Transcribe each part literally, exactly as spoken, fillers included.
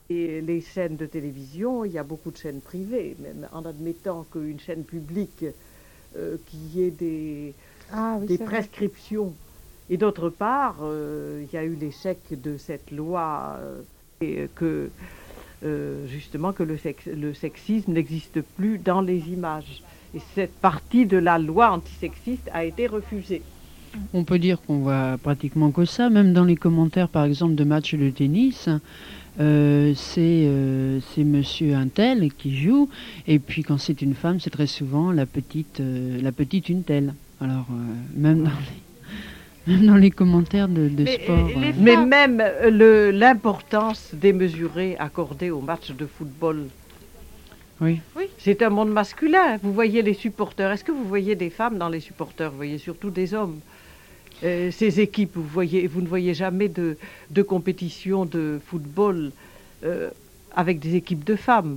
Et les chaînes de télévision, il y a beaucoup de chaînes privées, même en admettant qu'une chaîne publique, euh, qu'il y ait des, Ah oui, des c'est vrai. prescriptions. Et d'autre part, euh, il y a eu l'échec de cette loi euh, et que euh, justement que le, sex- le sexisme n'existe plus dans les images. Et cette partie de la loi antisexiste a été refusée. On peut dire qu'on voit pratiquement que ça, même dans les commentaires par exemple de matchs de tennis. Euh, c'est euh, c'est monsieur un tel qui joue, et puis quand c'est une femme, c'est très souvent la petite, euh, la petite une telle. Alors, euh, même, dans les, même dans les commentaires de, de Mais, sport. euh, les euh, Mais femmes- même euh, le- l'importance démesurée accordée aux matchs de football, oui. c'est un monde masculin. Vous voyez les supporters. Est-ce que vous voyez des femmes dans les supporters? Vous voyez surtout des hommes. Euh, ces équipes, vous, voyez, vous ne voyez jamais de, de compétition de football euh, avec des équipes de femmes.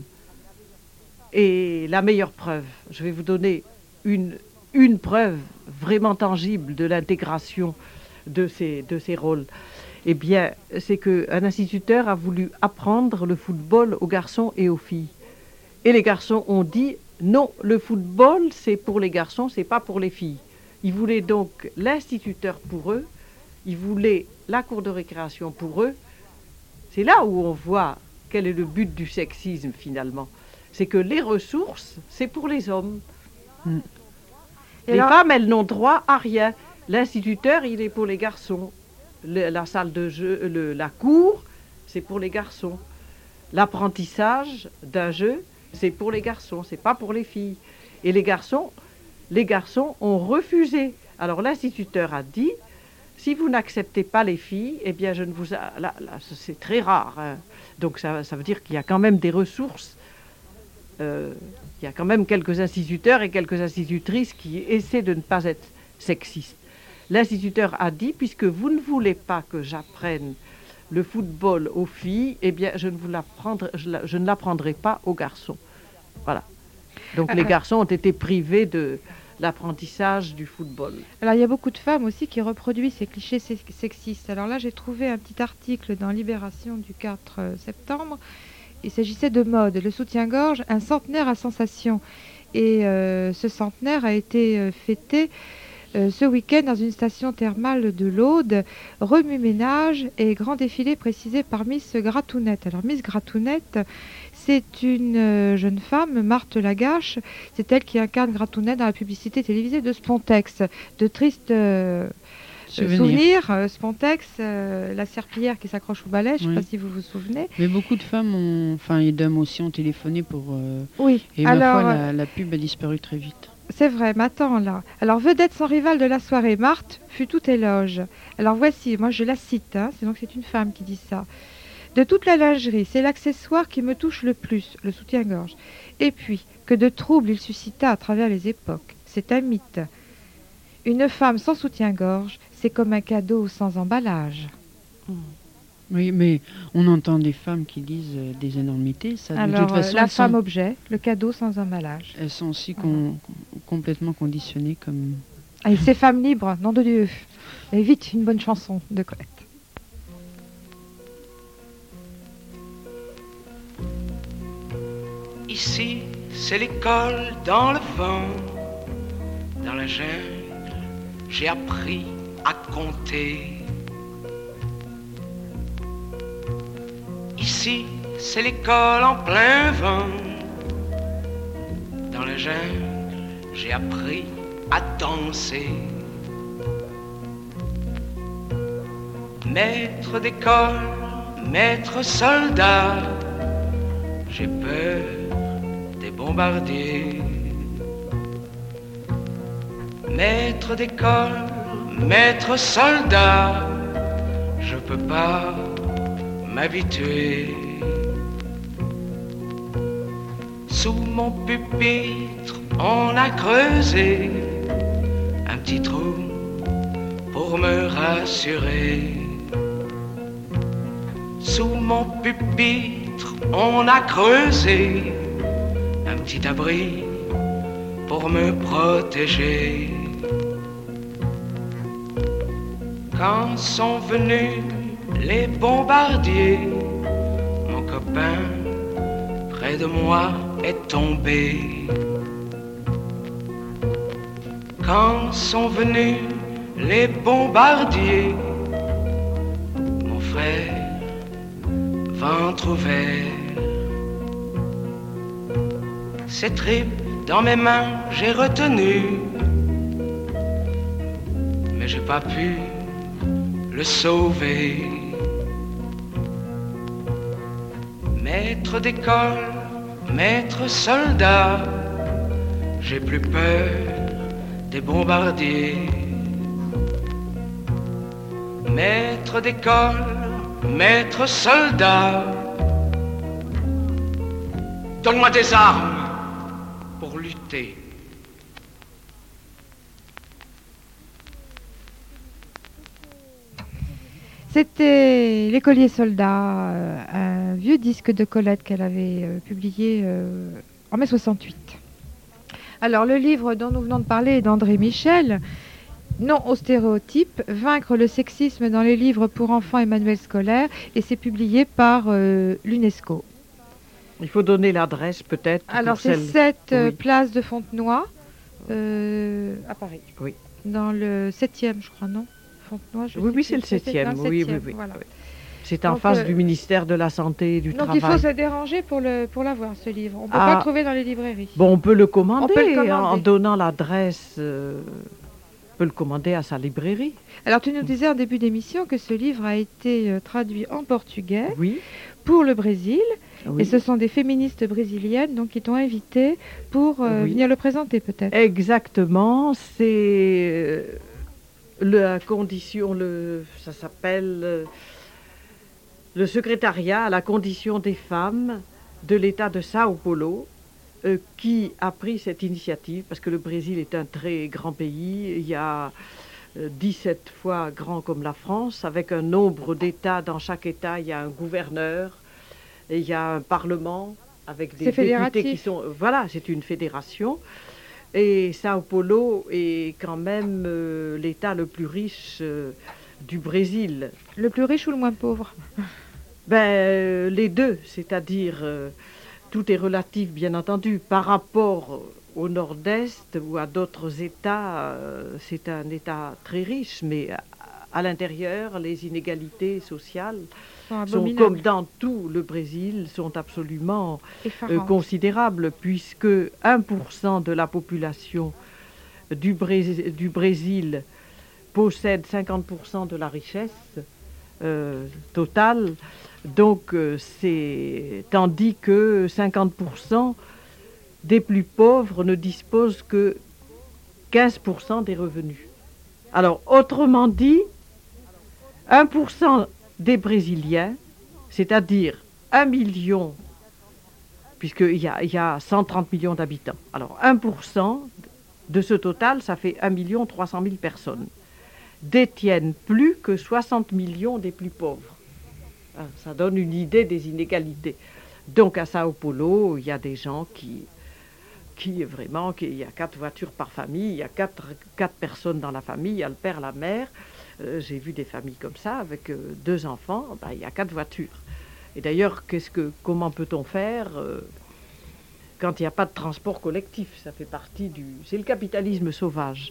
Et la meilleure preuve, je vais vous donner une, une preuve vraiment tangible de l'intégration de ces, de ces rôles. Eh bien, c'est qu'un instituteur a voulu apprendre le football aux garçons et aux filles. Et les garçons ont dit, non, le football, c'est pour les garçons, c'est pas pour les filles. Ils voulaient donc l'instituteur pour eux, ils voulaient la cour de récréation pour eux. C'est là où on voit quel est le but du sexisme finalement. C'est que les ressources, c'est pour les hommes. Mm. Et Les alors- femmes, elles n'ont droit à rien. L'instituteur, il est pour les garçons. Le- la salle de jeu, le- la cour, c'est pour les garçons. L'apprentissage d'un jeu, c'est pour les garçons, c'est pas pour les filles. Et les garçons, les garçons ont refusé. Alors l'instituteur a dit, si vous n'acceptez pas les filles, eh bien je ne vous... a- Là, là, c'est très rare. Hein. Donc ça, ça veut dire qu'il y a quand même des ressources. Euh, il y a quand même quelques instituteurs et quelques institutrices qui essaient de ne pas être sexistes. L'instituteur a dit, puisque vous ne voulez pas que j'apprenne le football aux filles, eh bien je ne, vous l'apprendrai- je, la- je ne l'apprendrai pas aux garçons. Voilà. Donc les Ah, garçons ont été privés de l'apprentissage du football. Alors, il y a beaucoup de femmes aussi qui reproduisent ces clichés sex- sexistes. Alors là, j'ai trouvé un petit article dans Libération du quatre septembre. Il s'agissait de mode. Le soutien-gorge, un centenaire à sensation. Et euh, ce centenaire a été euh, fêté euh, ce week-end dans une station thermale de l'Aude. Remue-ménage et grand défilé précisé par Miss Gratounette. Alors, Miss Gratounette, c'est une euh, jeune femme, Marthe Lagache. C'est elle qui incarne Gratounette dans la publicité télévisée de Spontex. De tristes euh, Souvenir. souvenirs. Euh, Spontex, euh, la serpillière qui s'accroche au balai, je ne sais Oui. pas si vous vous souvenez. Mais beaucoup de femmes, ont, enfin, et d'hommes aussi ont téléphoné pour. euh, Oui, et ma alors, foi, euh, la, la pub a disparu très vite. c'est vrai, mais attends là. Alors, vedette sans rival de la soirée, Marthe fut tout éloge. Alors voici, moi je la cite, hein, c'est donc c'est une femme qui dit ça. De toute la lingerie, c'est l'accessoire qui me touche le plus, le soutien-gorge. Et puis, que de troubles il suscita à travers les époques. C'est un mythe. Une femme sans soutien-gorge, c'est comme un cadeau sans emballage. Oui, mais on entend des femmes qui disent euh, des énormités. Ça, de Alors, toute façon, euh, la elles, femme sont, objet, le cadeau sans emballage. elles sont aussi con- complètement conditionnées comme. Allez, ces femmes libres, nom de Dieu. Et vite, une bonne chanson de Colette. Ici, c'est l'école dans le vent, dans la jungle, j'ai appris à compter. Ici, c'est l'école en plein vent, dans la jungle, j'ai appris à danser. Maître d'école, maître soldat, j'ai peur des bombardiers. Maître d'école, maître soldat, je peux pas m'habituer. Sous mon pupitre, on a creusé un petit trou pour me rassurer. Sous mon pupitre, on a creusé un petit abri pour me protéger. Quand sont venus les bombardiers, mon copain près de moi est tombé. Quand sont venus les bombardiers, mon frère, ventre ouvert, ses tripes dans mes mains j'ai retenu, mais j'ai pas pu le sauver. Maître d'école, maître soldat, j'ai plus peur des bombardiers. Maître d'école, maître soldat, donne-moi des armes pour lutter. C'était L'écolier soldat, euh, un vieux disque de Colette qu'elle avait euh, publié euh, en mai soixante-huit. Alors le livre dont nous venons de parler est d'André Michel, Non aux stéréotypes, vaincre le sexisme dans les livres pour enfants et manuels scolaires, et c'est publié par euh, l'UNESCO. Il faut donner l'adresse peut-être. Alors pour c'est celle- sept euh, Oui. place de Fontenoy, euh, à Paris. Oui. Dans le septième, je crois, non Fontenoy, je Oui, sais oui, plus. c'est le septième. dans le Oui, oui, septième, oui. voilà. Oui. C'est en Donc, face euh, du ministère de la Santé et du Donc Travail. il faut se déranger pour le pour l'avoir, ce livre. On ne peut Ah. pas le trouver dans les librairies. Bon, on peut le commander, On peut le commander. en- en donnant l'adresse. euh, on peut le commander à sa librairie. Alors tu nous disais en début d'émission que ce livre a été euh, traduit en portugais Oui. pour le Brésil, oui. et ce sont des féministes brésiliennes donc qui t'ont invité pour euh, Oui. venir le présenter peut-être. Exactement, c'est euh, la condition, le, ça s'appelle euh, le secrétariat à la condition des femmes de l'État de Sao Paulo, euh, qui a pris cette initiative, parce que le Brésil est un très grand pays, il y a euh, dix-sept fois grand comme la France, avec un nombre d'États, dans chaque État il y a un gouverneur, et il y a un parlement, avec des C'est députés fédératif. qui sont... Voilà, c'est une fédération. Et Sao Paulo est quand même euh, l'État le plus riche euh, du Brésil. Le plus riche ou le moins pauvre? Ben, euh, les deux, c'est-à-dire, euh, tout est relatif, bien entendu. Par rapport au nord-est ou à d'autres États, euh, c'est un État très riche, mais à, à l'intérieur, les inégalités sociales Sont sont, abominables, comme dans tout le Brésil, sont absolument euh, effarantes. considérable, puisque un pour cent de la population du, Bré- du Brésil possède cinquante pour cent de la richesse euh, totale. Donc, euh, c'est tandis que cinquante pour cent des plus pauvres ne disposent que quinze pour cent des revenus. Alors, autrement dit, un pour cent des Brésiliens, c'est-à-dire un million, puisqu'il y a, il y a cent trente millions d'habitants. Alors, un pour cent de ce total, ça fait un million trois cent mille personnes, détiennent plus que soixante millions des plus pauvres. Hein, ça donne une idée des inégalités. Donc, à Sao Paulo, il y a des gens qui, qui vraiment, qui, il y a quatre voitures par famille, il y a quatre, quatre personnes dans la famille, il y a le père, la mère. Euh, j'ai vu des familles comme ça, avec euh, deux enfants, ben, il y a quatre voitures. Et d'ailleurs, qu'est-ce que, comment peut-on faire euh, quand il n'y a pas de transport collectif? Ça fait partie du... C'est le capitalisme sauvage.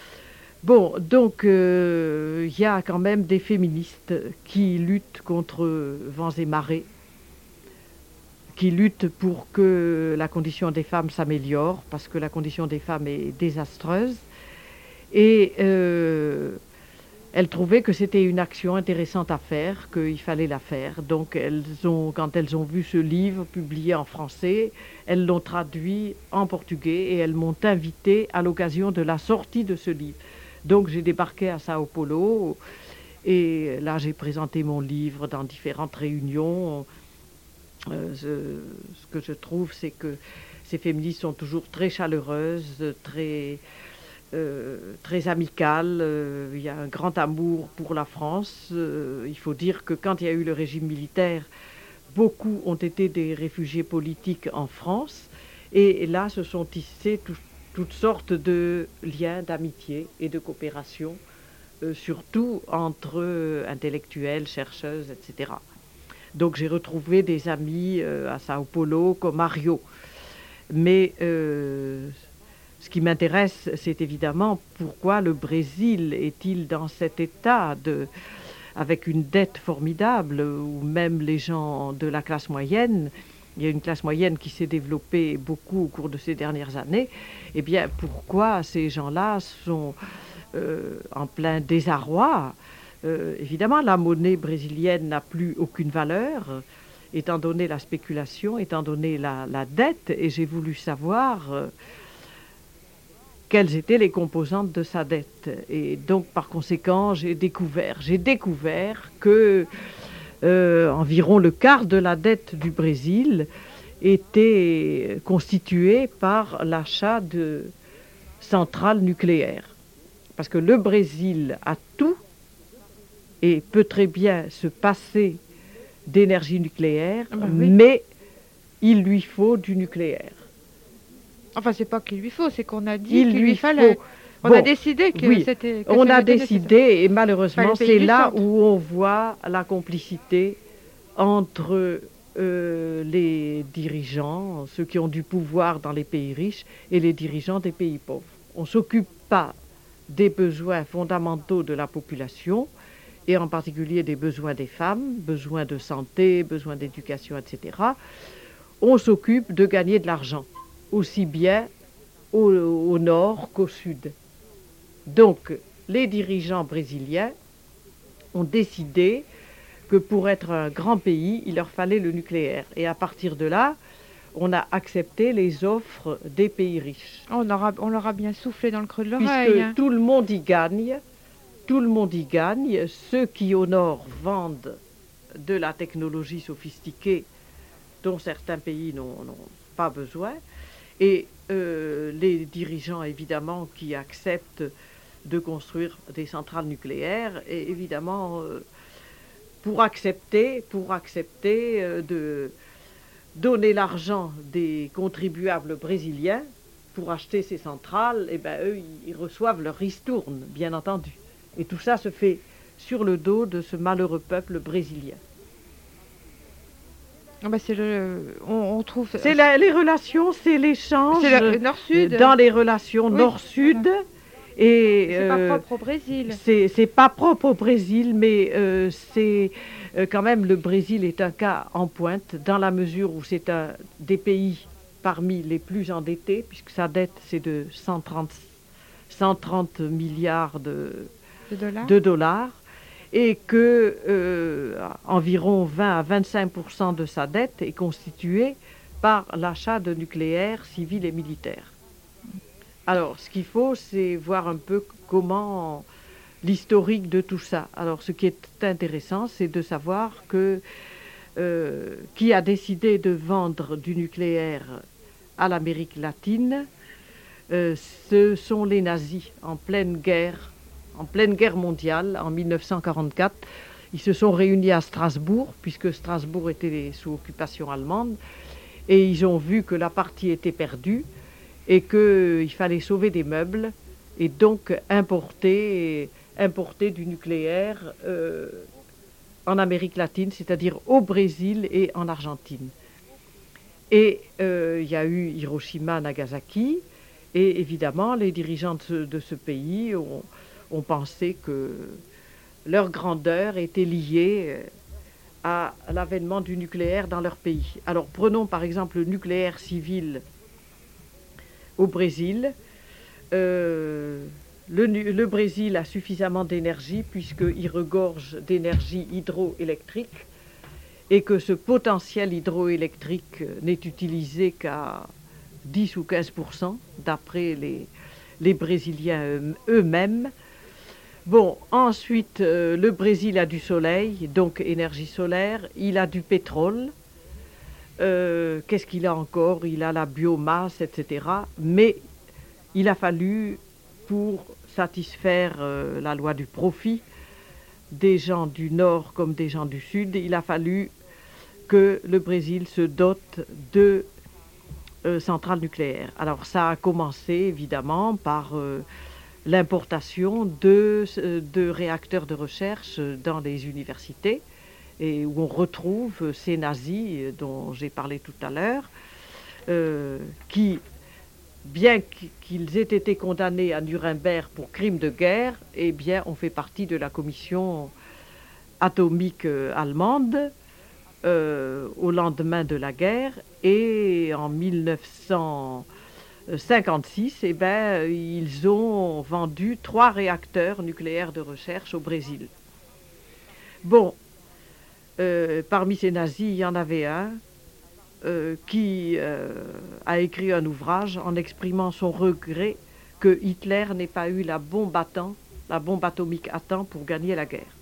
Bon, donc, euh, il y a quand même des féministes qui luttent contre vents et marées, qui luttent pour que la condition des femmes s'améliore, parce que la condition des femmes est désastreuse. Et... Euh, elles trouvaient que c'était une action intéressante à faire, qu'il fallait la faire. Donc, elles ont, quand elles ont vu ce livre publié en français, elles l'ont traduit en portugais et elles m'ont invité à l'occasion de la sortie de ce livre. Donc, j'ai débarqué à Sao Paulo et là, j'ai présenté mon livre dans différentes réunions. Euh, ce, ce que je trouve, c'est que ces féministes sont toujours très chaleureuses, très... Euh, très amicale, euh, il y a un grand amour pour la France. Euh, il faut dire que quand il y a eu le régime militaire, beaucoup ont été des réfugiés politiques en France. Et, et là, se sont tissés tout, toutes sortes de liens d'amitié et de coopération, euh, surtout entre euh, intellectuels, chercheuses, et cetera. Donc j'ai retrouvé des amis euh, à Sao Paulo comme à Rio. Mais euh, ce qui m'intéresse, c'est évidemment pourquoi le Brésil est-il dans cet état de, avec une dette formidable, où même les gens de la classe moyenne, il y a une classe moyenne qui s'est développée beaucoup au cours de ces dernières années, eh bien pourquoi ces gens-là sont euh, en plein désarroi? euh, Évidemment, la monnaie brésilienne n'a plus aucune valeur, euh, étant donné la spéculation, étant donné la, la dette, et j'ai voulu savoir euh, quelles étaient les composantes de sa dette. Et donc, par conséquent, j'ai découvert, j'ai découvert que euh, environ le quart de la dette du Brésil était constituée par l'achat de centrales nucléaires. Parce que le Brésil a tout et peut très bien se passer d'énergie nucléaire, Ah bah oui. mais il lui faut du nucléaire. Enfin, c'est pas qu'il lui faut, c'est qu'on a dit Il qu'il lui lui fallait. faut. On Bon, a décidé que oui, c'était. que on ça a était décidé, et malheureusement, Enfin, les pays c'est du là centre. où on voit la complicité entre euh, les dirigeants, ceux qui ont du pouvoir dans les pays riches, et les dirigeants des pays pauvres. On ne s'occupe pas des besoins fondamentaux de la population, et en particulier des besoins des femmes, besoins de santé, besoins d'éducation, et cetera. On s'occupe de gagner de l'argent, aussi bien au, au nord qu'au sud. Donc, les dirigeants brésiliens ont décidé que pour être un grand pays, il leur fallait le nucléaire. Et à partir de là, on a accepté les offres des pays riches. On, aura, on leur a bien soufflé dans le creux de l'oreille. Puisque Hein. tout le monde y gagne, tout le monde y gagne. Ceux qui au nord vendent de la technologie sophistiquée dont certains pays n'ont pas besoin, et euh, les dirigeants évidemment qui acceptent de construire des centrales nucléaires, et évidemment euh, pour accepter, pour accepter euh, de donner l'argent des contribuables brésiliens pour acheter ces centrales, et ben eux ils reçoivent leur ristourne, bien entendu. Et tout ça se fait sur le dos de ce malheureux peuple brésilien. Ah bah c'est le, on, on trouve. C'est la- les relations, c'est l'échange C'est le Nord-Sud. dans les relations Oui. nord-sud. Et C'est pas euh, propre au Brésil. c'est c'est pas propre au Brésil, mais euh, c'est euh, quand même, le Brésil est un cas en pointe dans la mesure où c'est un des pays parmi les plus endettés, puisque sa dette c'est de cent trente milliards de, De dollars. de dollars, et que euh, environ vingt à vingt-cinq pour cent de sa dette est constituée par l'achat de nucléaire civil et militaire. Alors, ce qu'il faut, c'est voir un peu comment l'historique de tout ça. Alors, ce qui est intéressant, c'est de savoir que euh, qui a décidé de vendre du nucléaire à l'Amérique latine, euh, ce sont les nazis en pleine guerre, en pleine guerre mondiale, en mille neuf cent quarante-quatre. Ils se sont réunis à Strasbourg, puisque Strasbourg était sous occupation allemande, et ils ont vu que la partie était perdue, et qu'il fallait sauver des meubles, et donc importer, importer du nucléaire euh, en Amérique latine, c'est-à-dire au Brésil et en Argentine. Et euh, il y a eu Hiroshima, Nagasaki, et évidemment, les dirigeants de ce, de ce pays ont, ont pensé que leur grandeur était liée à l'avènement du nucléaire dans leur pays. Alors prenons par exemple le nucléaire civil au Brésil. Euh, le, le Brésil a suffisamment d'énergie puisqu'il regorge d'énergie hydroélectrique, et que ce potentiel hydroélectrique n'est utilisé qu'à dix ou quinze pour cent d'après les, les Brésiliens eux-mêmes. Bon, ensuite, euh, le Brésil a du soleil, donc énergie solaire, il a du pétrole. Euh, qu'est-ce qu'il a encore? Il a la biomasse, et cetera. Mais il a fallu, pour satisfaire euh, la loi du profit des gens du Nord comme des gens du Sud, il a fallu que le Brésil se dote de euh, centrales nucléaires. Alors ça a commencé évidemment par euh, l'importation de, de réacteurs de recherche dans les universités. et où on retrouve ces nazis dont j'ai parlé tout à l'heure, euh, qui, bien qu'ils aient été condamnés à Nuremberg pour crimes de guerre, eh bien, ont fait partie de la commission atomique euh, allemande euh, au lendemain de la guerre, et en mille neuf cent cinquante-six, eh ben, ils ont vendu trois réacteurs nucléaires de recherche au Brésil. Bon, euh, parmi ces nazis, il y en avait un euh, qui euh, a écrit un ouvrage en exprimant son regret que Hitler n'ait pas eu la bombe à temps, la bombe atomique à temps pour gagner la guerre.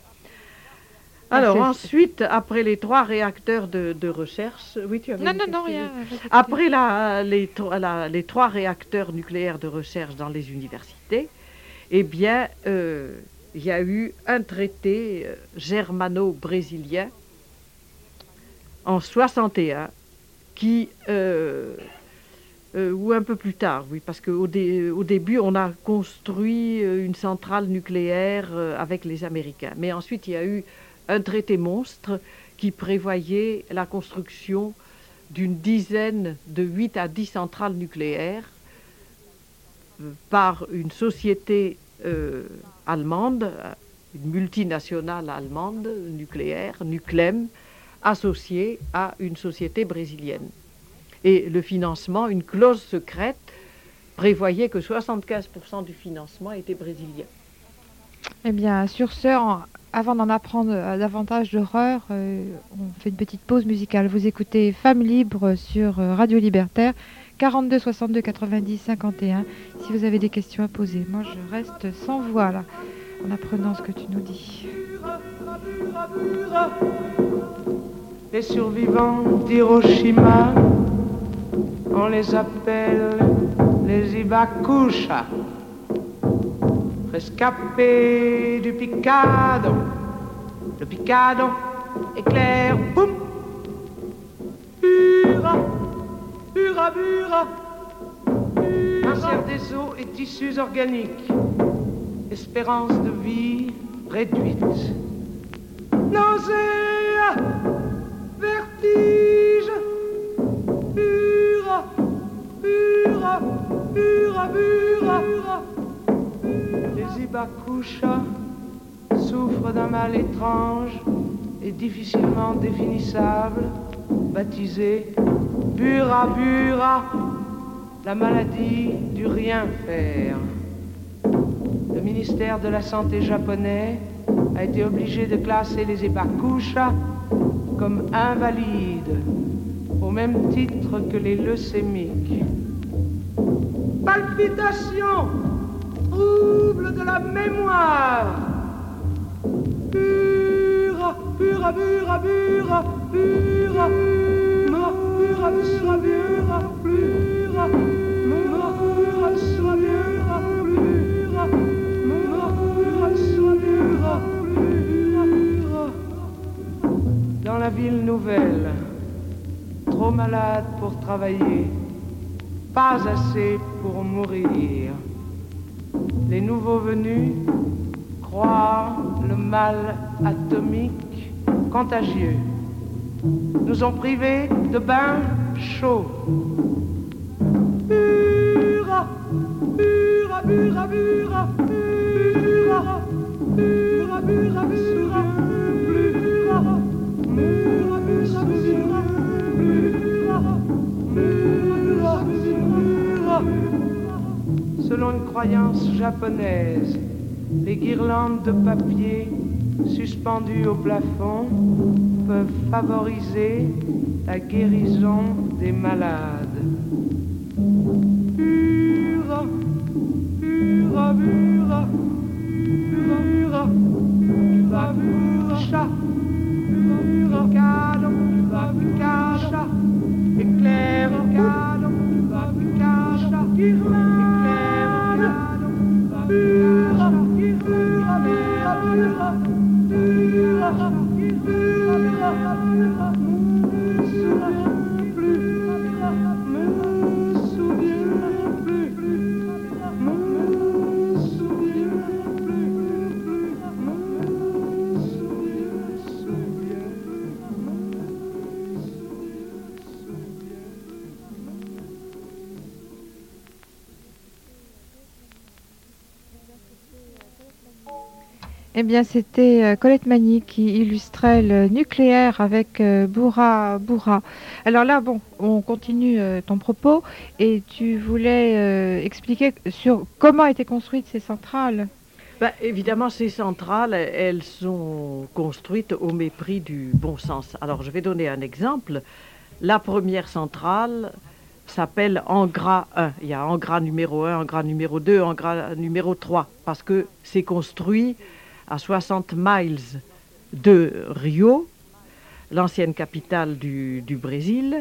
Alors Ah, ensuite, après les trois réacteurs de, de recherche, oui, tu avais Non, une non, non, question. rien. Après la, les, la, les trois réacteurs nucléaires de recherche dans les universités, eh bien, euh, il y a eu un traité euh, germano-brésilien en soixante et un qui, euh, euh, ou un peu plus tard, oui, parce qu'au dé, au début, on a construit une centrale nucléaire euh, avec les Américains. Mais ensuite, il y a eu un traité monstre qui prévoyait la construction d'une dizaine de huit à dix centrales nucléaires euh, par une société euh, allemande, une multinationale allemande nucléaire, Nuclem, associée à une société brésilienne. Et le financement, une clause secrète, prévoyait que soixante-quinze pour cent du financement était brésilien. Eh bien, sur ce, en- avant d'en apprendre euh, davantage d'horreur, euh, on fait une petite pause musicale. Vous écoutez Femmes libres sur euh, Radio Libertaire, quarante-deux soixante-deux quatre-vingt-dix cinquante et un. Si vous avez des questions à poser, moi je reste sans voix là, en apprenant ce que tu nous dis. Les survivants d'Hiroshima, on les appelle les Ibakusha. Rescapés du Picado, le Picado éclaire, boum, Bura, Bura, Bura, Cancer des os et tissus organiques, espérance de vie réduite, nausée, vertige, Bura, Bura, Bura, Bura, Bura. Les Ibakusha souffrent d'un mal étrange et difficilement définissable, baptisé Bura Bura, la maladie du rien faire. Le ministère de la Santé japonais a été obligé de classer les Ibakusha comme invalides, au même titre que les leucémiques. Palpitations, trouble de la mémoire. Bura, Bura, Bura, Bura, Bura, Bura, Bura, Bura, Bura, Bura, Bura, Bura, Bura. Dans la ville nouvelle, trop malade pour travailler, pas assez pour mourir. Les nouveaux venus croient le mal atomique contagieux. Nous ont privés de bains chauds. Bura, Bura, Bura, Bura, Bura, Bura, Bura, Bura, Bura, Bura, Bura, Bura, Bura. Selon une croyance japonaise, les guirlandes de papier suspendues au plafond peuvent favoriser la guérison des malades. Bura, Bura, Bura, Bura, Bura, Bura, Bura, Picado, Picado, éclair, Picado, Picado, guirlande, Bura, Bura, Bura, Bura, Bura, Bura, me souviens plus, me souviens plus, me souviens plus, me souviens Eh bien, c'était euh, Colette Magny qui illustrait le nucléaire avec euh, Bourra Bourra. Alors là, bon, on continue euh, ton propos et tu voulais euh, expliquer sur comment étaient construites ces centrales. Ben, évidemment, ces centrales, elles sont construites au mépris du bon sens. Alors, je vais donner un exemple. La première centrale s'appelle Angra un. Il y a Angra numéro un, Angra numéro deux, Angra numéro trois, parce que c'est construit à soixante miles de Rio, l'ancienne capitale du, du Brésil,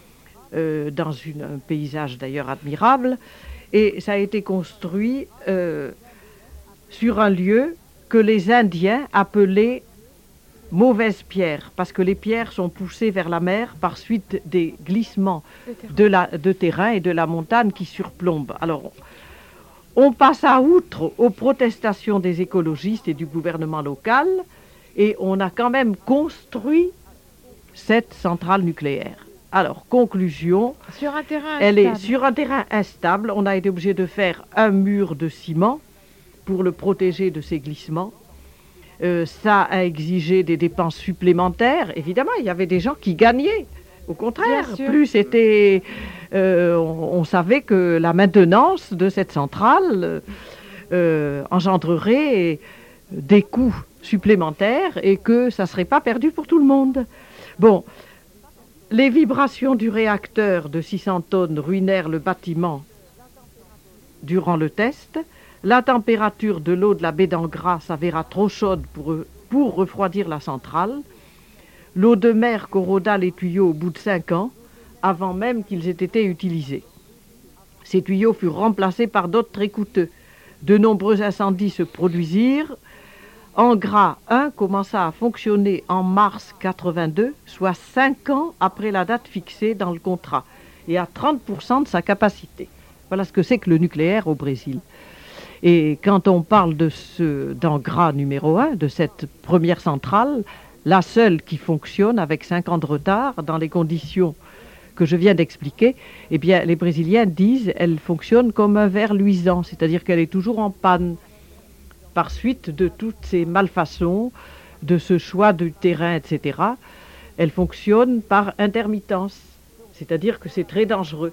euh, dans une, un paysage d'ailleurs admirable. Et ça a été construit euh, sur un lieu que les Indiens appelaient mauvaise pierre, parce que les pierres sont poussées vers la mer par suite des glissements de, la, de terrain et de la montagne qui surplombent. Alors, on passe à outre aux protestations des écologistes et du gouvernement local, et on a quand même construit cette centrale nucléaire. Alors, conclusion, Sur un terrain elle est instable. sur un terrain instable. On a été obligé de faire un mur de ciment pour le protéger de ces glissements. Euh, ça a exigé des dépenses supplémentaires. Évidemment, il y avait des gens qui gagnaient. Au contraire, Bien sûr. plus c'était, euh, on, on savait que la maintenance de cette centrale euh, engendrerait des coûts supplémentaires et que ça ne serait pas perdu pour tout le monde. Bon, les vibrations du réacteur de six cents tonnes ruinèrent le bâtiment durant le test. La température de l'eau de la baie d'Angra s'avéra trop chaude pour, pour refroidir la centrale. L'eau de mer corroda les tuyaux au bout de cinq ans, avant même qu'ils aient été utilisés. Ces tuyaux furent remplacés par d'autres très coûteux. De nombreux incendies se produisirent. Angra un commença à fonctionner en mars quatre-vingt-deux, soit cinq ans après la date fixée dans le contrat, et à trente pour cent de sa capacité. Voilà ce que c'est que le nucléaire au Brésil. Et quand on parle de ce d'Angra numéro un, de cette première centrale, la seule qui fonctionne avec cinq ans de retard dans les conditions que je viens d'expliquer, eh bien, les Brésiliens disent qu'elle fonctionne comme un ver luisant, c'est-à-dire qu'elle est toujours en panne par suite de toutes ces malfaçons, de ce choix du terrain, et cetera. Elle fonctionne par intermittence, c'est-à-dire que c'est très dangereux.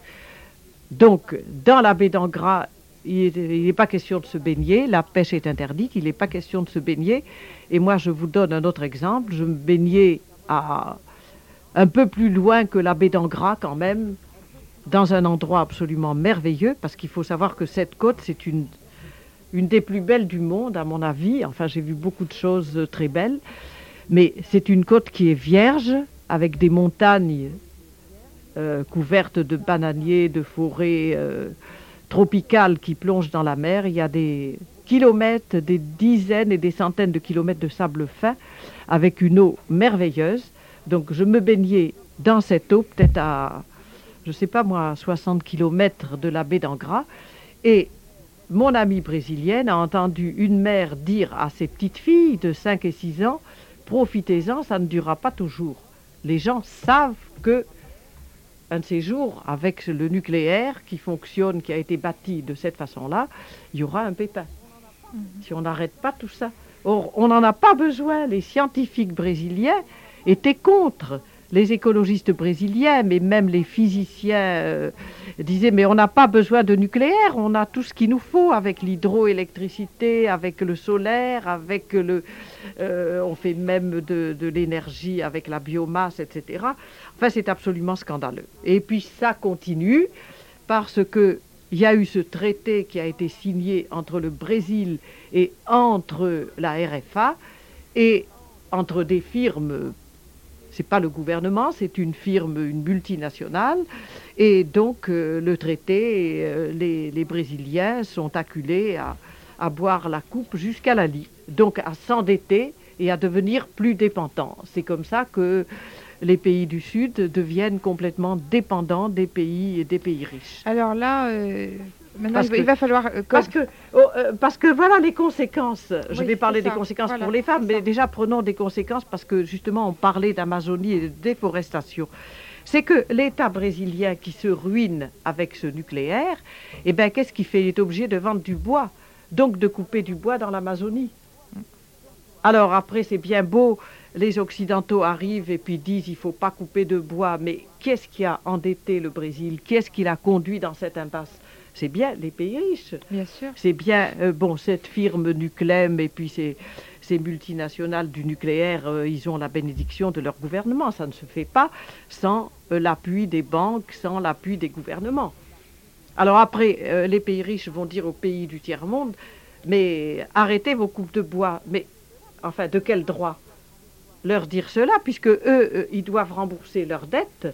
Donc, dans la baie d'Angra, il n'est pas question de se baigner, la pêche est interdite, il n'est pas question de se baigner. Et moi, je vous donne un autre exemple. Je me baignais à, un peu plus loin que la baie d'Angra quand même, dans un endroit absolument merveilleux, parce qu'il faut savoir que cette côte, c'est une, une des plus belles du monde, à mon avis. Enfin, j'ai vu beaucoup de choses très belles. Mais c'est une côte qui est vierge, avec des montagnes euh, couvertes de bananiers, de forêts euh, tropicales qui plongent dans la mer. Il y a des kilomètres, des dizaines et des centaines de kilomètres de sable fin, avec une eau merveilleuse. Donc je me baignais dans cette eau, peut-être à, je ne sais pas moi, soixante kilomètres de la baie d'Angra. Et mon amie brésilienne a entendu une mère dire à ses petites filles de cinq et six ans, profitez-en, ça ne durera pas toujours. Les gens savent que un de ces jours, avec le nucléaire qui fonctionne, qui a été bâti de cette façon-là, il y aura un pépin. Mmh. Si on n'arrête pas tout ça. Or, on n'en a pas besoin. Les scientifiques brésiliens étaient contre. Les écologistes brésiliens, mais même les physiciens euh, disaient, mais on n'a pas besoin de nucléaire, on a tout ce qu'il nous faut avec l'hydroélectricité, avec le solaire, avec le... Euh, on fait même de, de l'énergie avec la biomasse, et cetera. Enfin, c'est absolument scandaleux. Et puis ça continue parce que il y a eu ce traité qui a été signé entre le Brésil et entre la R F A et entre des firmes. C'est pas le gouvernement, c'est une firme, une multinationale. Et donc, euh, le traité, euh, les, les Brésiliens sont acculés à, à boire la coupe jusqu'à la lie. Donc, à s'endetter et à devenir plus dépendants. C'est comme ça que les pays du Sud deviennent complètement dépendants des pays, des pays riches. Alors là, euh, maintenant, Parce il va, que- il va falloir... euh, Parce que, oh, euh, parce que voilà les conséquences. Je Oui, vais parler c'est des ça. conséquences Voilà, pour les femmes, c'est mais ça. déjà prenons des conséquences parce que justement on parlait d'Amazonie et de déforestation. C'est que l'État brésilien qui se ruine avec ce nucléaire, eh ben qu'est-ce qu'il fait? Il est obligé de vendre du bois, donc de couper du bois dans l'Amazonie. Alors après, c'est bien beau, les Occidentaux arrivent et puis disent il ne faut pas couper de bois, mais qu'est-ce qui a endetté le Brésil? Qu'est-ce qui l'a conduit dans cette impasse? C'est bien les pays riches. Bien sûr. C'est bien, euh, bon, cette firme Nuclem et puis ces, ces multinationales du nucléaire, euh, ils ont la bénédiction de leur gouvernement. Ça ne se fait pas sans euh, l'appui des banques, sans l'appui des gouvernements. Alors après, euh, les pays riches vont dire aux pays du tiers-monde, mais arrêtez vos coupes de bois. Mais enfin, de quel droit leur dire cela, puisque eux, euh, ils doivent rembourser leurs dettes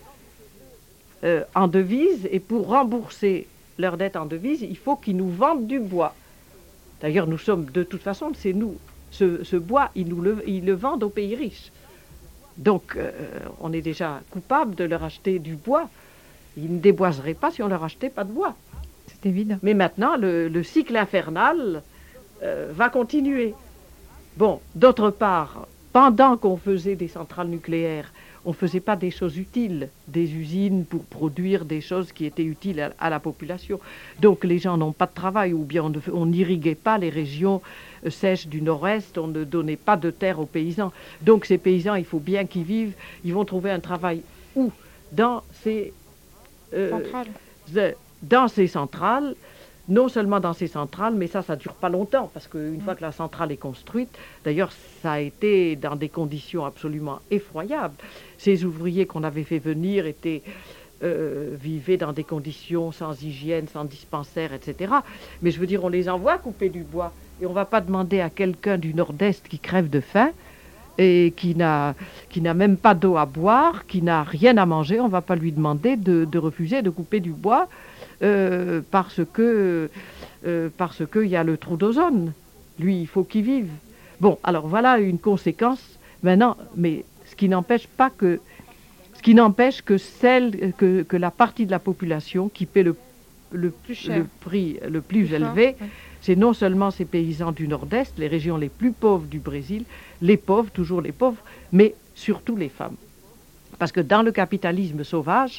euh, en devises, et pour rembourser leurs dettes en devises, il faut qu'ils nous vendent du bois. D'ailleurs, nous sommes, de toute façon, c'est nous. Ce, ce bois, ils, nous le, ils le vendent aux pays riches. Donc, euh, on est déjà coupable de leur acheter du bois. Ils ne déboiseraient pas si on leur achetait pas de bois. C'est évident. Mais maintenant, le, le cycle infernal euh, va continuer. Bon, d'autre part, pendant qu'on faisait des centrales nucléaires, on ne faisait pas des choses utiles, des usines pour produire des choses qui étaient utiles à, à la population. Donc les gens n'ont pas de travail, ou bien on n'irriguait pas les régions euh, sèches du nord-est, on ne donnait pas de terre aux paysans. Donc ces paysans, il faut bien qu'ils vivent, ils vont trouver un travail où? Dans ces, euh, Centrale. de- dans ces centrales, non seulement dans ces centrales, mais ça, ça ne dure pas longtemps, parce qu'une fois que la centrale est construite, d'ailleurs, ça a été dans des conditions absolument effroyables. Ces ouvriers qu'on avait fait venir étaient, euh, vivaient dans des conditions sans hygiène, sans dispensaire, et cetera. Mais je veux dire, on les envoie couper du bois, et on ne va pas demander à quelqu'un du Nord-Est qui crève de faim, et qui n'a, qui n'a même pas d'eau à boire, qui n'a rien à manger, on ne va pas lui demander de, de refuser de couper du bois, Euh, parce que euh, parce qu'il y a le trou d'ozone. Lui, il faut qu'il vive. Bon, alors voilà une conséquence. Maintenant, mais ce qui n'empêche pas que ce qui n'empêche que celle que, que la partie de la population qui paie le le, Plus cher. le prix le plus, Plus fort, élevé, ouais. c'est non seulement ces paysans du Nord-Est, les régions les plus pauvres du Brésil, les pauvres, toujours les pauvres, mais surtout les femmes. Parce que dans le capitalisme sauvage,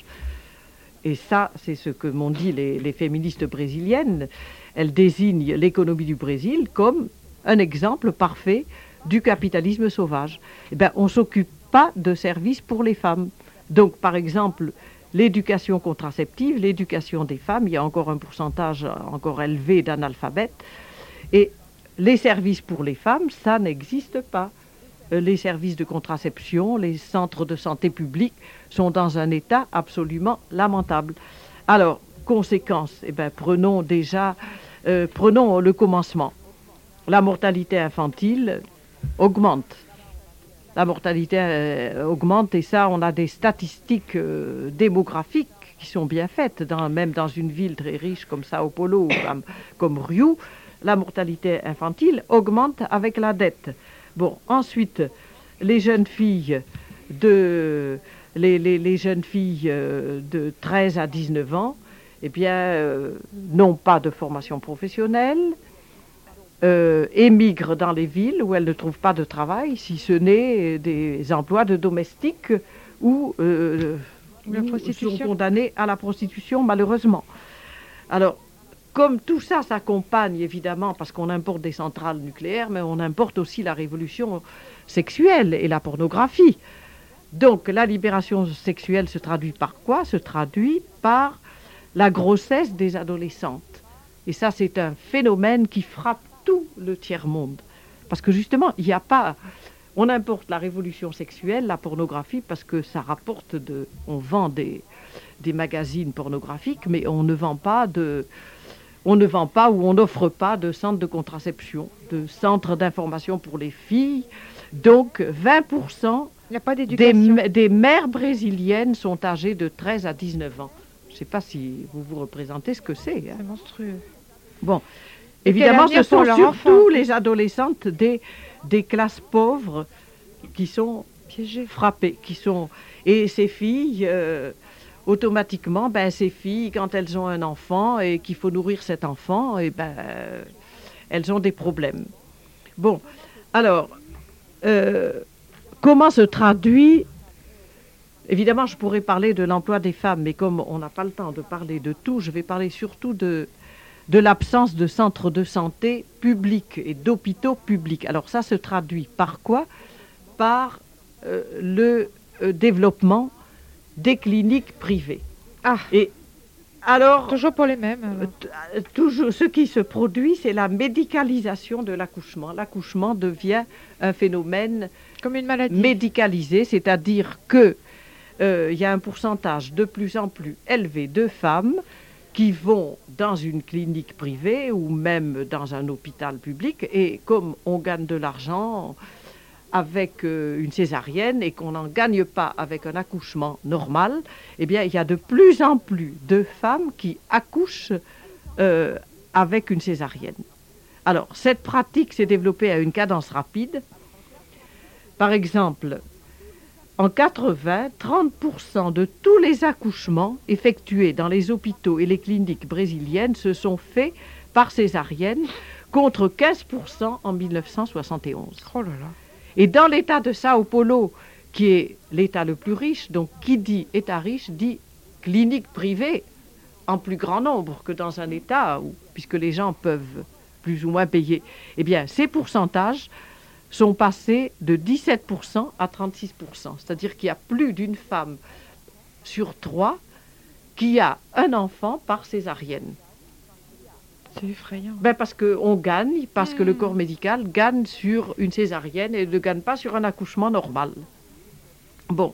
et ça, c'est ce que m'ont dit les, les féministes brésiliennes, elles désignent l'économie du Brésil comme un exemple parfait du capitalisme sauvage. Eh bien, on ne s'occupe pas de services pour les femmes. Donc, par exemple, l'éducation contraceptive, l'éducation des femmes, il y a encore un pourcentage encore élevé d'analphabètes, et les services pour les femmes, ça n'existe pas. Les services de contraception, les centres de santé publique sont dans un état absolument lamentable. Alors, conséquence, eh bien, prenons déjà, euh, prenons le commencement. La mortalité infantile augmente. La mortalité euh, augmente, et ça, on a des statistiques euh, démographiques qui sont bien faites, dans, même dans une ville très riche comme Sao Paulo ou comme, comme Rio, la mortalité infantile augmente avec la dette. Bon, ensuite, les jeunes filles de, les, les, les jeunes filles euh, de treize à dix-neuf ans, eh bien, euh, n'ont pas de formation professionnelle, euh, émigrent dans les villes où elles ne trouvent pas de travail, si ce n'est des emplois de domestiques ou, euh, La ou prostitution. sont condamnées à la prostitution, malheureusement. Alors, comme tout ça s'accompagne évidemment parce qu'on importe des centrales nucléaires, mais on importe aussi la révolution sexuelle et la pornographie. Donc la libération sexuelle se traduit par quoi? Se traduit par la grossesse des adolescentes. Et ça, c'est un phénomène qui frappe tout le tiers-monde. Parce que justement, il n'y a pas... On importe la révolution sexuelle, la pornographie, parce que ça rapporte de... On vend des, des magazines pornographiques, mais on ne vend pas de... On ne vend pas ou on n'offre pas de centres de contraception, de centres d'information pour les filles. Donc, vingt pour cent Il n'y a pas des, d'éducation. m- des mères brésiliennes sont âgées de treize à dix-neuf ans. Je ne sais pas si vous vous représentez ce que c'est. hein. C'est monstrueux. Bon, Et évidemment, quel avenir ce sont pour leurs surtout enfants les adolescentes des, des classes pauvres qui sont Piégé. frappées, qui sont... Et ces filles... euh, automatiquement, ben, ces filles, quand elles ont un enfant et qu'il faut nourrir cet enfant, et ben, euh, elles ont des problèmes. Bon, alors, euh, comment se traduit... Évidemment, je pourrais parler de l'emploi des femmes, mais comme on n'a pas le temps de parler de tout, je vais parler surtout de, de l'absence de centres de santé publics et d'hôpitaux publics. Alors ça se traduit par quoi? Par euh, le euh, développement des cliniques privées. Ah, Et alors, toujours pour les mêmes. alors. euh, toujours, ce qui se produit, c'est la médicalisation de l'accouchement. L'accouchement devient un phénomène Comme une maladie. médicalisé, c'est-à-dire que euh, il y a un pourcentage de plus en plus élevé de femmes qui vont dans une clinique privée ou même dans un hôpital public, et comme on gagne de l'argent avec euh, une césarienne et qu'on n'en gagne pas avec un accouchement normal, eh bien, il y a de plus en plus de femmes qui accouchent euh, avec une césarienne. Alors, cette pratique s'est développée à une cadence rapide. Par exemple, en quatre-vingts, trente pour cent de tous les accouchements effectués dans les hôpitaux et les cliniques brésiliennes se sont faits par césarienne, contre quinze pour cent en mille neuf cent soixante et onze. Oh là là. Et dans l'État de Sao Paulo, qui est l'État le plus riche, donc qui dit État riche, dit clinique privée en plus grand nombre que dans un État où, puisque les gens peuvent plus ou moins payer. Eh bien, ces pourcentages sont passés de dix-sept pour cent à trente-six pour cent. C'est-à-dire qu'il y a plus d'une femme sur trois qui a un enfant par césarienne. C'est effrayant. Ben parce qu'on gagne, parce que le Mm. corps médical gagne sur une césarienne et ne gagne pas sur un accouchement normal. Bon,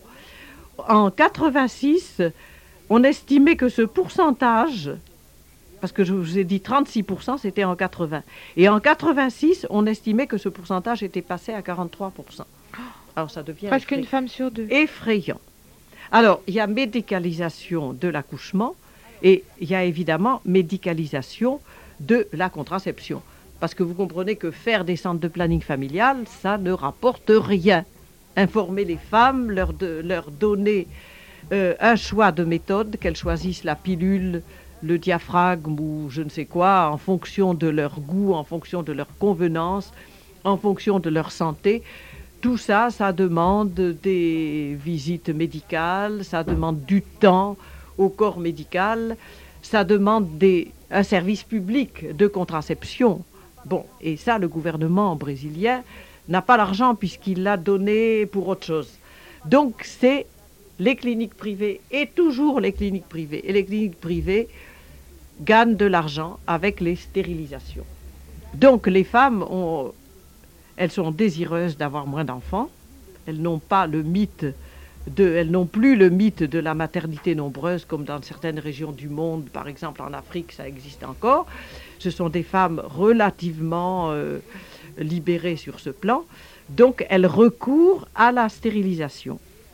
en quatre-vingt-six, on estimait que ce pourcentage, parce que je vous ai dit trente-six pour cent, c'était en quatre-vingts. Et en quatre-vingt-six, on estimait que ce pourcentage était passé à quarante-trois pour cent. Alors ça devient Presque une effrayant. femme sur deux. effrayant. Alors, il y a médicalisation de l'accouchement et il y a évidemment médicalisation de la contraception. Parce que vous comprenez que faire des centres de planning familial, ça ne rapporte rien. Informer les femmes, leur, de- leur donner euh, un choix de méthode, qu'elles choisissent la pilule, le diaphragme ou je ne sais quoi, en fonction de leur goût, en fonction de leur convenance, en fonction de leur santé. Tout ça, ça demande des visites médicales, ça demande du temps au corps médical, ça demande des, un service public de contraception. Bon, et ça, le gouvernement brésilien n'a pas l'argent puisqu'il l'a donné pour autre chose. Donc, c'est les cliniques privées et toujours les cliniques privées. Et les cliniques privées gagnent de l'argent avec les stérilisations. Donc, les femmes ont... Elles sont désireuses d'avoir moins d'enfants. Elles n'ont pas le mythe de, elles n'ont plus le mythe de la maternité nombreuse comme dans certaines régions du monde, par exemple en Afrique, ça existe encore. Ce sont des femmes relativement euh, libérées sur ce plan. Donc elles recourent à la stérilisation.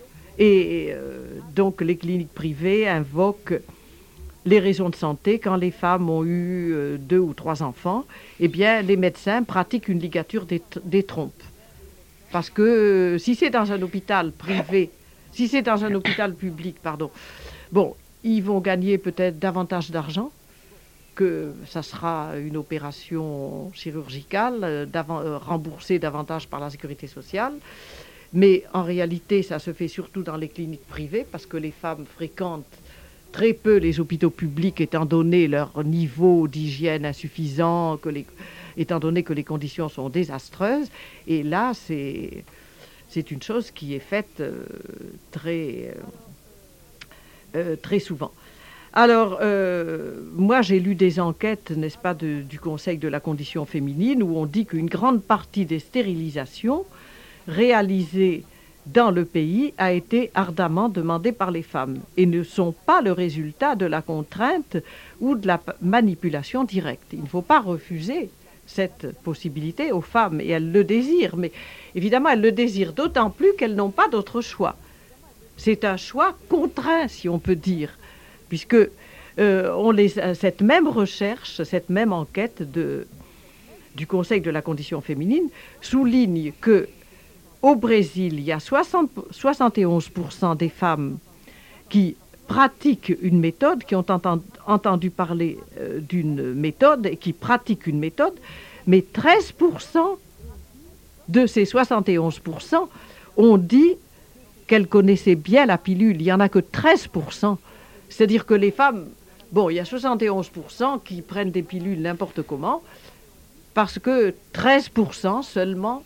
Et euh, donc les cliniques privées invoquent les raisons de santé. Quand les femmes ont eu euh, deux ou trois enfants, eh bien, les médecins pratiquent une ligature des, des trompes. Parce que euh, si c'est dans un hôpital privé, si c'est dans un hôpital public, pardon, bon, ils vont gagner peut-être davantage d'argent, que ça sera une opération chirurgicale, euh, d'avan- euh, remboursée davantage par la sécurité sociale. Mais en réalité, ça se fait surtout dans les cliniques privées, parce que les femmes fréquentent très peu les hôpitaux publics, étant donné leur niveau d'hygiène insuffisant, que les, étant donné que les conditions sont désastreuses. Et là, c'est, c'est une chose qui est faite euh, très, euh, euh, très souvent. Alors, euh, moi, j'ai lu des enquêtes, n'est-ce pas, de- du Conseil de la condition féminine, où on dit qu'une grande partie des stérilisations réalisées dans le pays a été ardemment demandée par les femmes et ne sont pas le résultat de la contrainte ou de la p- manipulation directe. Il ne faut pas refuser cette possibilité aux femmes et elles le désirent, mais évidemment elles le désirent d'autant plus qu'elles n'ont pas d'autre choix. C'est un choix contraint, si on peut dire, puisque euh, on les, cette même recherche, cette même enquête de, du Conseil de la condition féminine souligne que au Brésil, il y a soixante, soixante et onze pour cent des femmes qui pratiquent une méthode, qui ont enten- entendu parler euh, d'une méthode et qui pratiquent une méthode, mais treize pour cent de ces soixante et onze pour cent ont dit qu'elles connaissaient bien la pilule. Il n'y en a que treize pour cent. C'est-à-dire que les femmes Bon, il y a soixante et onze pour cent qui prennent des pilules n'importe comment, parce que treize pour cent seulement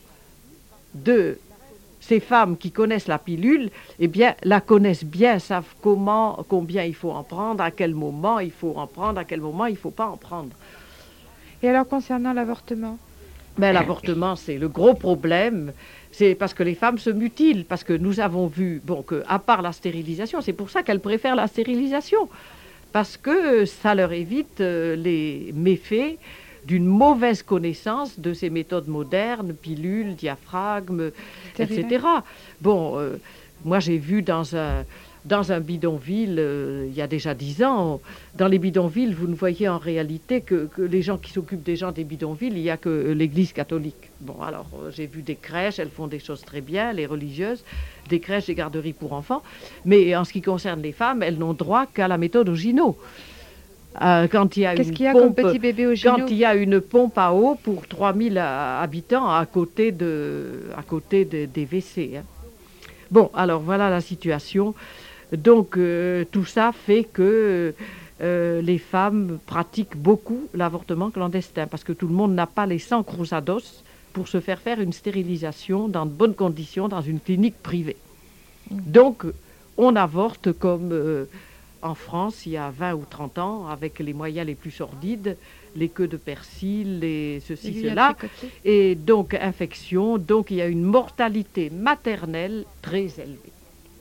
de ces femmes qui connaissent la pilule, eh bien, la connaissent bien, savent comment, combien il faut en prendre, à quel moment il faut en prendre, à quel moment il ne faut pas en prendre. Et alors, concernant l'avortement? Ben, l'avortement, c'est le gros problème. C'est parce que les femmes se mutilent, parce que nous avons vu, bon, que, à part la stérilisation, c'est pour ça qu'elles préfèrent la stérilisation, parce que ça leur évite euh, les méfaits d'une mauvaise connaissance de ces méthodes modernes, pilules, diaphragmes, Stérilet. et cetera. Bon, euh, moi j'ai vu dans un, dans un bidonville, euh, il y a déjà dix ans, dans les bidonvilles, vous ne voyez en réalité que, que les gens qui s'occupent des gens des bidonvilles, il n'y a que l'Église catholique. Bon, alors euh, j'ai vu des crèches, elles font des choses très bien, les religieuses, des crèches, des garderies pour enfants, mais en ce qui concerne les femmes, elles n'ont droit qu'à la méthode Ogino. Euh, quand il y a Qu'est-ce une qu'il y a comme pompe, petit bébé au genou? quand il y a une pompe à eau pour trois mille habitants à côté, de, à côté de- des W C. Hein. Bon, alors voilà la situation. Donc euh, tout ça fait que euh, les femmes pratiquent beaucoup l'avortement clandestin parce que tout le monde n'a pas les cent cruzados pour se faire faire une stérilisation dans de bonnes conditions dans une clinique privée. Donc on avorte comme euh, en France il y a vingt ou trente ans avec les moyens les plus sordides, les queues de persil, les ceci, Aiguille à cela. tricoter. Et donc infection, donc il y a une mortalité maternelle très élevée.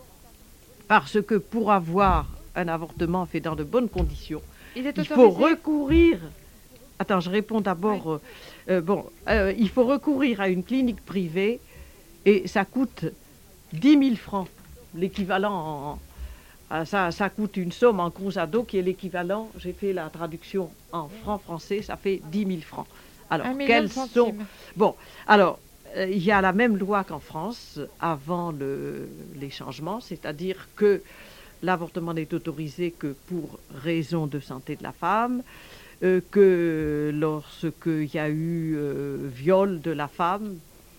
Parce que pour avoir un avortement fait dans de bonnes conditions, Il est il faut autorisé? recourir. Attends, je réponds d'abord. euh, euh, bon, euh, il faut recourir à une clinique privée et ça coûte dix mille francs, l'équivalent en. ah, Ça, ça coûte une somme en cruzado qui est l'équivalent, j'ai fait la traduction en francs français, ça fait dix mille francs. Alors, Un million quels de sont. centimes. Bon, alors, euh, il y a la même loi qu'en France avant le- les changements, c'est-à-dire que l'avortement n'est autorisé que pour raison de santé de la femme, euh, que lorsqu'il y a eu euh, viol de la femme,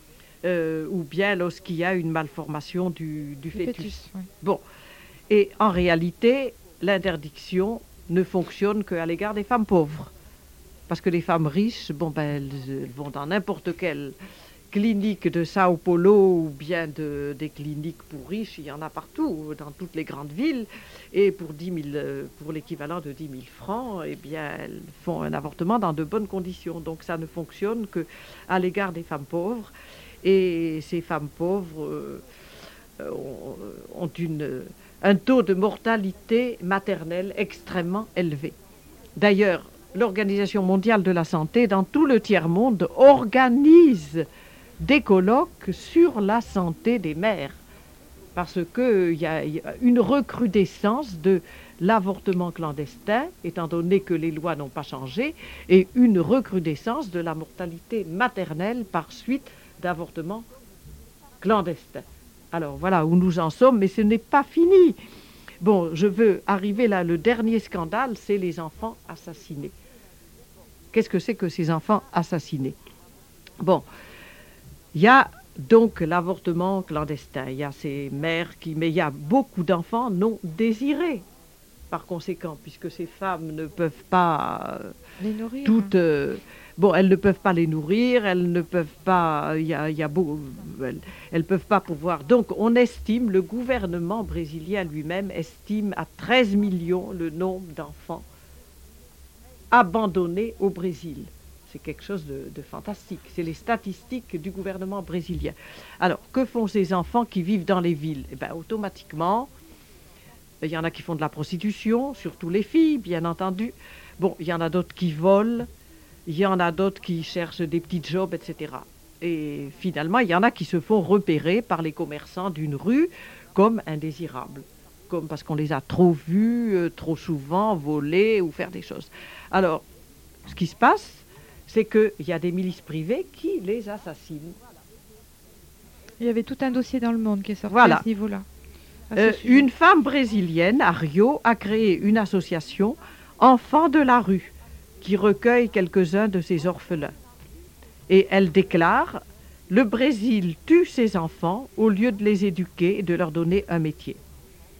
euh, ou bien lorsqu'il y a une malformation du, du Le fœtus. fœtus, oui. Bon, et en réalité, l'interdiction ne fonctionne qu'à l'égard des femmes pauvres. Parce que les femmes riches, bon, ben, elles, elles vont dans n'importe quelle clinique de Sao Paulo ou bien de, des cliniques pour riches, il y en a partout, dans toutes les grandes villes. Et pour, dix mille, euh, pour l'équivalent de dix mille francs, eh bien, elles font un avortement dans de bonnes conditions. Donc ça ne fonctionne qu'à l'égard des femmes pauvres. Et ces femmes pauvres euh, euh, ont, ont une, un taux de mortalité maternelle extrêmement élevé. D'ailleurs, l'Organisation mondiale de la santé, dans tout le tiers-monde, organise des colloques sur la santé des mères. Parce qu'il y, y a une recrudescence de l'avortement clandestin, étant donné que les lois n'ont pas changé, et une recrudescence de la mortalité maternelle par suite d'avortements clandestins. Alors voilà où nous en sommes, mais ce n'est pas fini. Bon, je veux arriver là, le dernier scandale, c'est les enfants assassinés. Qu'est-ce que c'est que ces enfants assassinés? Bon, il y a donc l'avortement clandestin, il y a ces mères qui... Mais il y a beaucoup d'enfants non désirés, par conséquent, puisque ces femmes ne peuvent pas... euh, Les nourrir. toutes... euh, bon, elles ne peuvent pas les nourrir, elles ne peuvent pas... Il y a, il y a beau- elles, elles peuvent pas pouvoir... Donc, on estime, le gouvernement brésilien lui-même estime à treize millions le nombre d'enfants abandonnés au Brésil. C'est quelque chose de, de fantastique. C'est les statistiques du gouvernement brésilien. Alors, que font ces enfants qui vivent dans les villes? Eh bien, automatiquement, il y en a qui font de la prostitution, surtout les filles, bien entendu. Bon, il y en a d'autres qui volent, il y en a d'autres qui cherchent des petits jobs, et cetera. Et finalement, il y en a qui se font repérer par les commerçants d'une rue comme indésirables, comme parce qu'on les a trop vus, euh, trop souvent, voler ou faire des choses. Alors, ce qui se passe, c'est qu'il y a des milices privées qui les assassinent. Il y avait tout un dossier dans le monde qui est sorti Voilà. à ce niveau-là. à ce Euh, sujet. une femme brésilienne, à Rio, a créé une association Enfants de la rue, qui recueille quelques-uns de ces orphelins. Et elle déclare « Le Brésil tue ses enfants au lieu de les éduquer et de leur donner un métier ».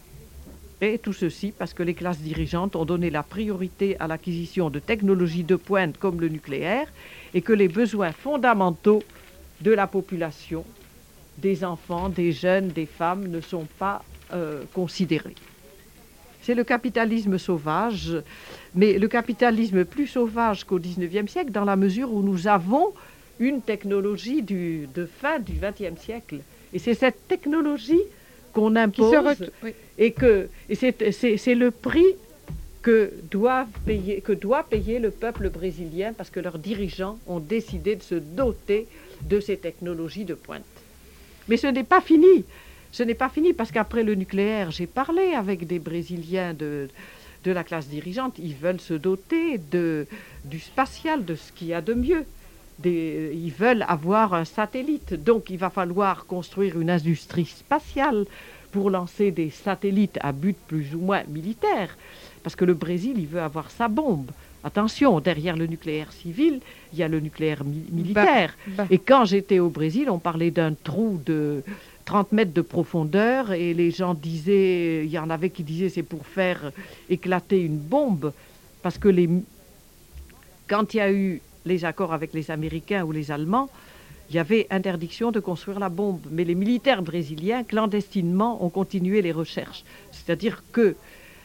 Et tout ceci parce que les classes dirigeantes ont donné la priorité à l'acquisition de technologies de pointe comme le nucléaire et que les besoins fondamentaux de la population, des enfants, des jeunes, des femmes, ne sont pas euh, considérés. C'est le capitalisme sauvage, mais le capitalisme plus sauvage qu'au dix-neuvième siècle dans la mesure où nous avons une technologie du, de fin du vingtième siècle. Et c'est cette technologie qu'on impose ret... oui. et, que, et c'est, c'est, c'est le prix que, doivent payer, que doit payer le peuple brésilien parce que leurs dirigeants ont décidé de se doter de ces technologies de pointe. Mais ce n'est pas fini. Ce n'est pas fini parce qu'après le nucléaire, j'ai parlé avec des Brésiliens de, de la classe dirigeante. Ils veulent se doter de, du spatial, de ce qu'il y a de mieux. Des, ils veulent avoir un satellite. Donc il va falloir construire une industrie spatiale pour lancer des satellites à but plus ou moins militaire. Parce que le Brésil, il veut avoir sa bombe. Attention, derrière le nucléaire civil, il y a le nucléaire mi- militaire. Bah, bah. Et quand j'étais au Brésil, on parlait d'un trou de trente mètres de profondeur et les gens disaient, il y en avait qui disaient c'est pour faire éclater une bombe. Parce que les, quand il y a eu les accords avec les Américains ou les Allemands, il y avait interdiction de construire la bombe. Mais les militaires brésiliens, clandestinement, ont continué les recherches. C'est-à-dire que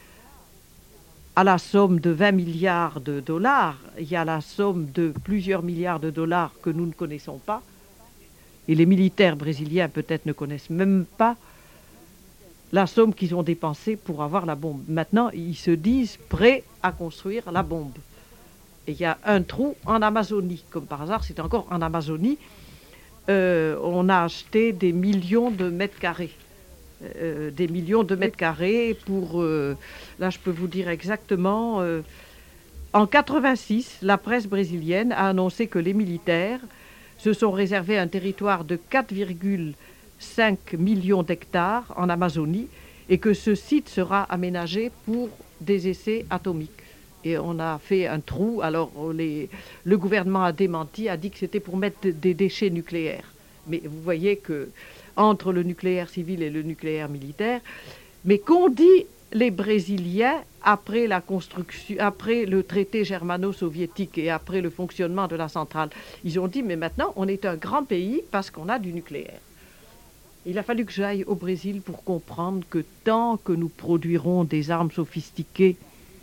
à la somme de vingt milliards de dollars, il y a la somme de plusieurs milliards de dollars que nous ne connaissons pas. Et les militaires brésiliens peut-être ne connaissent même pas la somme qu'ils ont dépensée pour avoir la bombe. Maintenant, ils se disent prêts à construire la bombe. Et il y a un trou en Amazonie. Comme par hasard, c'est encore en Amazonie. Euh, on a acheté des millions de mètres carrés. Euh, des millions de mètres carrés pour, euh, là je peux vous dire exactement, euh, en quatre-vingt-six, la presse brésilienne a annoncé que les militaires se sont réservés un territoire de quatre virgule cinq millions d'hectares en Amazonie et que ce site sera aménagé pour des essais atomiques. Et on a fait un trou, alors les, le gouvernement a démenti, a dit que c'était pour mettre des déchets nucléaires. Mais vous voyez que entre le nucléaire civil et le nucléaire militaire, mais qu'ont dit les Brésiliens après la construction, après le traité germano-soviétique et après le fonctionnement de la centrale? Ils ont dit, mais maintenant, on est un grand pays parce qu'on a du nucléaire. Il a fallu que j'aille au Brésil pour comprendre que tant que nous produirons des armes sophistiquées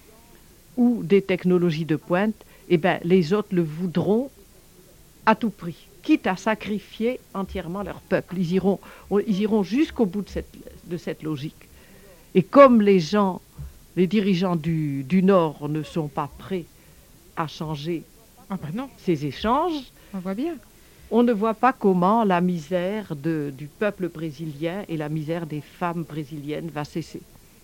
ou des technologies de pointe, eh ben, les autres le voudront à tout prix, quitte à sacrifier entièrement leur peuple. Ils iront, ils iront jusqu'au bout de cette, de cette logique. Et comme les gens, les dirigeants du, du Nord ne sont pas prêts à changer Ah ben non, ces échanges, on voit bien. on ne voit pas comment la misère de, du peuple brésilien et la misère des femmes brésiliennes va cesser.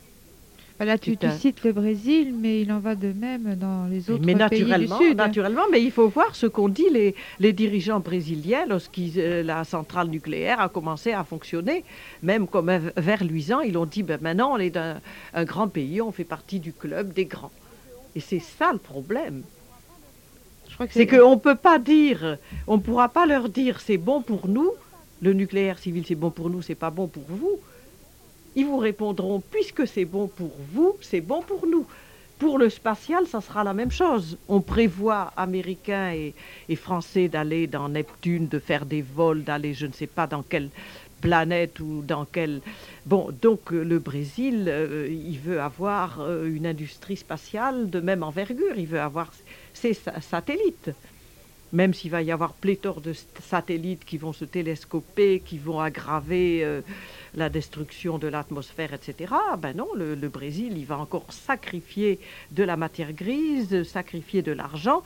Bah là, tu, C'est tu un- cites le Brésil, mais il en va de même dans les autres Mais pays du naturellement, Sud. naturellement, mais il faut voir ce qu'ont dit les, les dirigeants brésiliens lorsque la centrale nucléaire a commencé à fonctionner. Même comme un ver luisant, ils ont dit, ben, maintenant on est un, un grand pays, on fait partie du club des grands. Et c'est ça le problème. Je crois que C'est qu'on ne peut pas dire, on ne pourra pas leur dire c'est bon pour nous, le nucléaire civil c'est bon pour nous, c'est pas bon pour vous. Ils vous répondront, puisque c'est bon pour vous, c'est bon pour nous. Pour le spatial, ça sera la même chose. On prévoit, Américains et, et Français, d'aller dans Neptune, de faire des vols, d'aller je ne sais pas dans quelle planète ou dans quelle... Bon, donc euh, le Brésil, euh, il veut avoir euh, une industrie spatiale de même envergure. Il veut avoir ses sa- satellites. Même s'il va y avoir pléthore de st- satellites qui vont se télescoper, qui vont aggraver euh, la destruction de l'atmosphère, et cetera. Ben non, le, le Brésil, il va encore sacrifier de la matière grise, sacrifier de l'argent,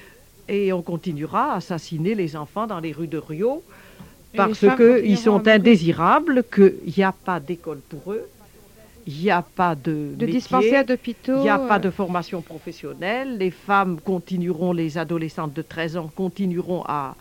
et on continuera à assassiner les enfants dans les rues de Rio, Et parce les femmes qu'ils continueront à sont mourir. indésirables, qu'il n'y a pas d'école pour eux, il n'y a pas de, de métier, dispensaires d'hôpitaux. il n'y a euh, pas de formation professionnelle. Les femmes continueront, les adolescentes de treize ans continueront à,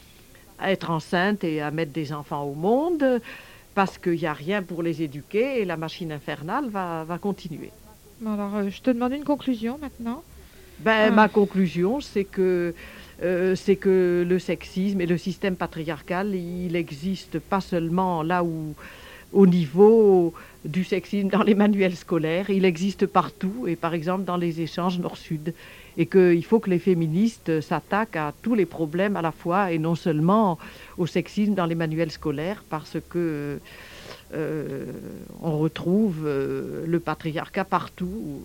à être enceintes et à mettre des enfants au monde parce qu'il n'y a rien pour les éduquer et la machine infernale va, va continuer. bon, alors, euh, je te demande une conclusion maintenant. Ben, Ah. Ma conclusion, c'est que, euh, c'est que le sexisme et le système patriarcal, il existe pas seulement là où au niveau du sexisme dans les manuels scolaires. Il existe partout, et par exemple dans les échanges nord-sud. Et qu'il faut que les féministes s'attaquent à tous les problèmes à la fois, et non seulement au sexisme dans les manuels scolaires, parce que euh, on retrouve euh, le patriarcat partout.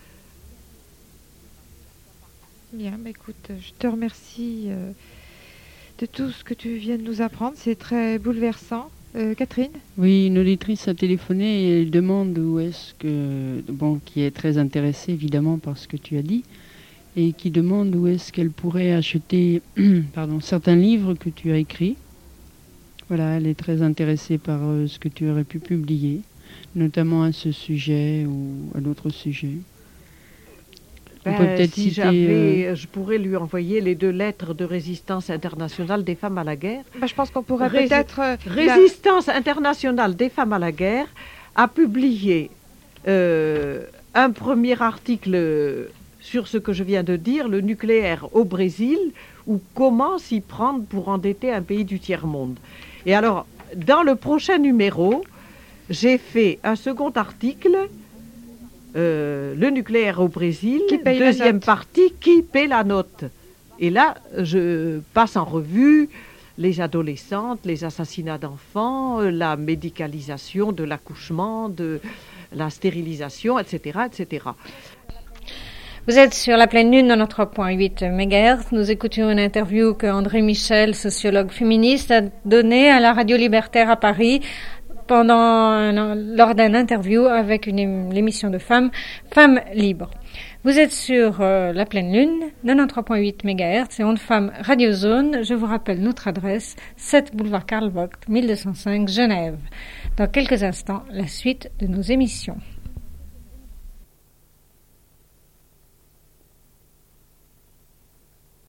Bien, bah écoute, je te remercie euh, de tout ce que tu viens de nous apprendre. C'est très bouleversant. Euh, Catherine ? Oui, une auditrice a téléphoné et elle demande où est-ce que... Bon, qui est très intéressée évidemment par ce que tu as dit, et qui demande où est-ce qu'elle pourrait acheter pardon, certains livres que tu as écrits. Voilà, elle est très intéressée par euh, ce que tu aurais pu publier, notamment à ce sujet ou à d'autres sujets. Ben, On peut peut-être si citer, j'avais, euh, je pourrais lui envoyer les deux lettres de résistance internationale des femmes à la guerre. Bah, je pense qu'on pourrait Rési- peut-être... euh, la- Résistance internationale des femmes à la guerre a publié euh, un premier article sur ce que je viens de dire, le nucléaire au Brésil, ou comment s'y prendre pour endetter un pays du tiers-monde. Et alors, dans le prochain numéro, j'ai fait un second article, euh, le nucléaire au Brésil, Qui paye la deuxième note. partie, qui paie la note. Et là, je passe en revue les adolescentes, les assassinats d'enfants, euh, la médicalisation de l'accouchement, de la stérilisation, et cetera, et cetera. Vous êtes sur la pleine lune quatre-vingt-treize virgule huit mégahertz. Nous écoutions une interview que André Michel, sociologue féministe, a donnée à la Radio Libertaire à Paris pendant un- lors d'un interview avec une ém- l'émission de femmes, Femmes Libres. Vous êtes sur euh, la pleine lune, quatre-vingt-treize virgule huit mégahertz et Ondes Femmes Radio Zone. Je vous rappelle notre adresse, sept boulevard Karl Vogt, mille deux cent cinq, Genève. Dans quelques instants, la suite de nos émissions.